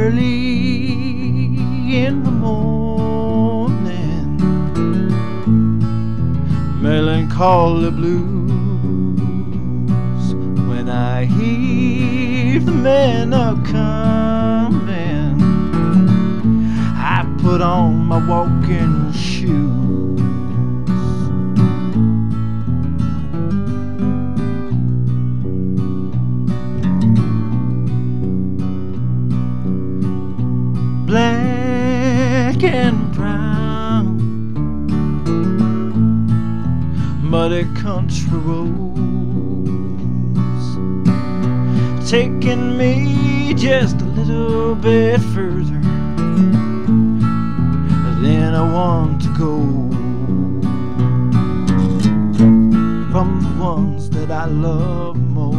early in the morning, melancholy blues, when I hear the men are coming, I put on my walking shoes. Black and brown, muddy country roads, taking me just a little bit further than I want to go, from the ones that I love most.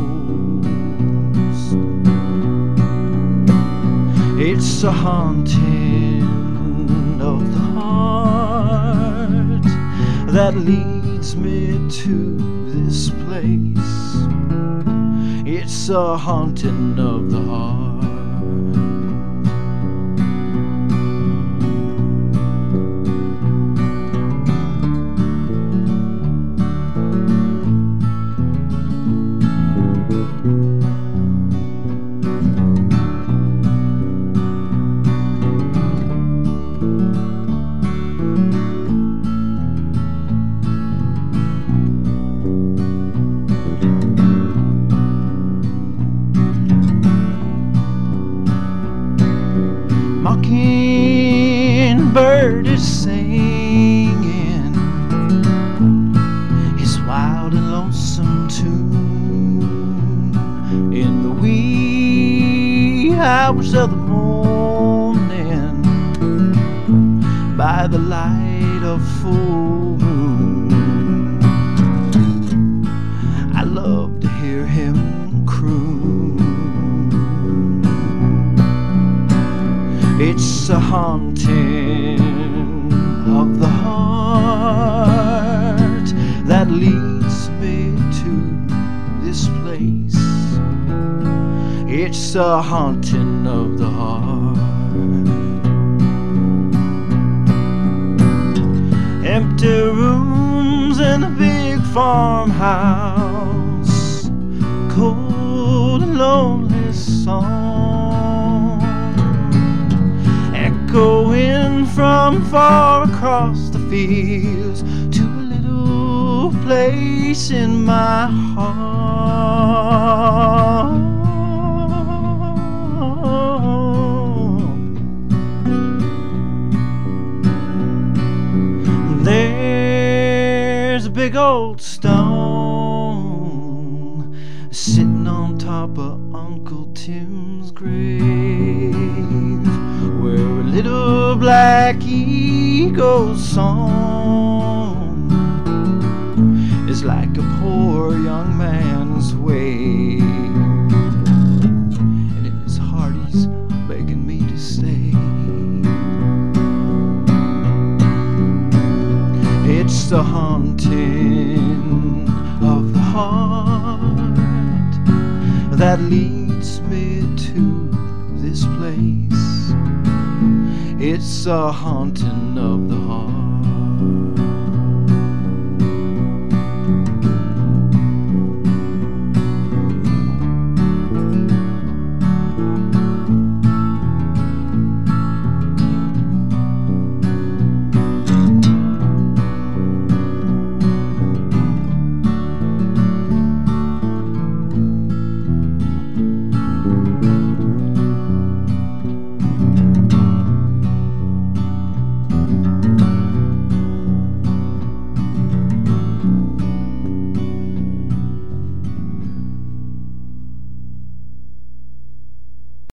It's a haunting of the heart that leads me to this place. It's a haunting of the heart. Mockingbird is singing his wild and lonesome tune in the wee hours of the morning, by the light of full moon. I love to hear him croon. It's a haunting of the heart that leads me to this place. It's a haunting of the heart. Empty rooms in a big farmhouse, cold and lonely song, echoing from far across the fields to a little place in my heart. There's a big old stone sitting on top of Uncle Tim's grave, where a little black eagle's song is like a poor young man's wave, and in his heart he's begging me to stay. It's the haunting of the heart that leads me to this place. It's a haunting of the heart.